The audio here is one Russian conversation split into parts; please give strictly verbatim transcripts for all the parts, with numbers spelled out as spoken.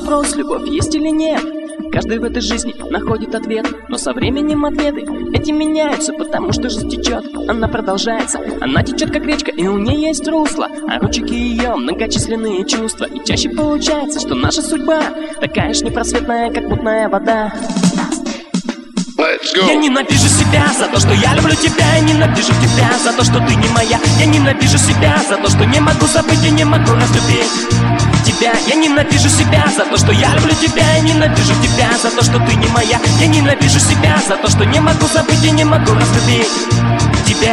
вопрос, любовь есть или нет. Каждый в этой жизни находит ответ, но со временем ответы эти меняются, потому что жизнь течет, она продолжается. Она течет как речка, и у нее есть русло, а ручейки ее многочисленные чувства. И чаще получается, что наша судьба такая ж непросветная, как мутная вода. Я ненавижу себя за то, что я люблю тебя. Я ненавижу тебя за то, что ты не моя. Я ненавижу себя за то, что не могу забыть и не могу разлюбить тебя. Я ненавижу себя за то, что я люблю тебя. Я ненавижу тебя за то, что ты не моя. Я ненавижу себя за то, что не могу забыть и не могу разлюбить тебя.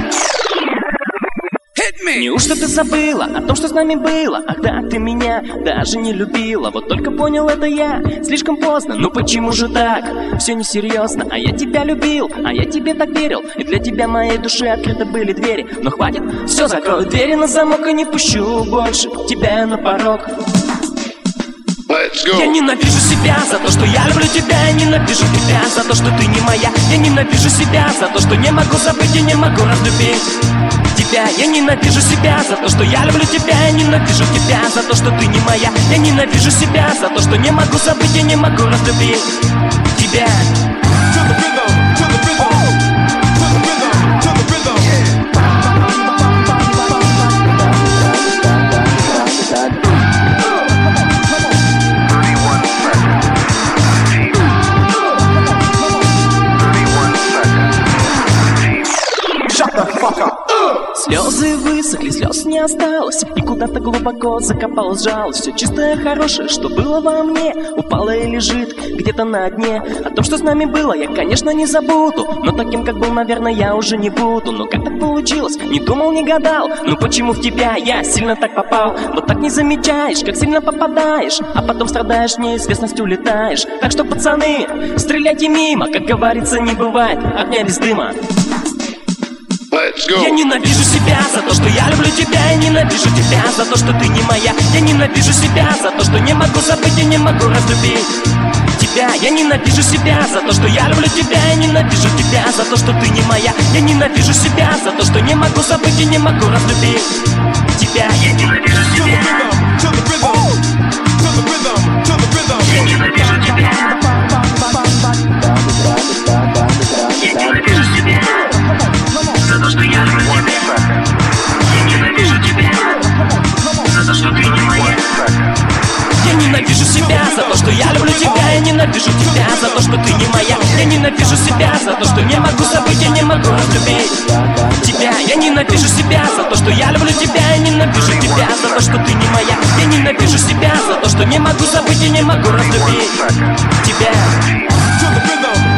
Неужто ты забыла о том, что с нами было? Ах да, ты меня даже не любила. Вот только понял это я слишком поздно. Ну почему же так? Все несерьезно. А я тебя любил, а я тебе так верил. И для тебя моей души открыты были двери. Но хватит, все, закрою двери на замок и не пущу больше тебя на порог. Я ненавижу себя за то, что я люблю тебя. Я ненавижу тебя за то, что ты не моя. Я ненавижу себя за то, что не могу забыть и не могу разлюбить тебя. Я ненавижу себя за то, что я люблю тебя. Я ненавижу тебя за то, что ты не моя. Я ненавижу себя за то, что не могу забыть и не могу разлюбить тебя. Слезы высохли, слез не осталось, и куда-то глубоко закопалась жалость. Все чистое, хорошее, что было во мне, упало и лежит где-то на дне. О том, что с нами было, я, конечно, не забуду, но таким, как был, наверное, я уже не буду. Но как так получилось? Не думал, не гадал. Ну почему в тебя я сильно так попал? Вот так не замечаешь, как сильно попадаешь, а потом страдаешь, неизвестностью летаешь. Так что, пацаны, стреляйте мимо, как говорится, не бывает огня без дыма. Я ненавижу себя за то, что я люблю тебя. Я ненавижу тебя за то, что ты не моя. Я ненавижу себя за то, что не могу забыть и не могу разлюбить тебя. Я ненавижу себя за то, что я люблю тебя. Я ненавижу тебя за то, что ты не моя. Я ненавижу себя за то, что не могу забыть и не могу разлюбить тебя. Я ненавижу себя. Я ненавижу тебя. Я ненавижу себя за то, что я люблю тебя. Я ненавижу тебя за то, что ты не моя. Я ненавижу себя за то, что я люблю тебя. Я ненавижу тебя за то, что ты не моя. Я ненавижу себя за то, что не могу забыть и не могу разлюбить тебя. Я ненавижу себя за то, что я люблю тебя. Я ненавижу тебя за то, что ты не моя. Я ненавижу себя за то, что не могу забыть и не могу разлюбить тебя.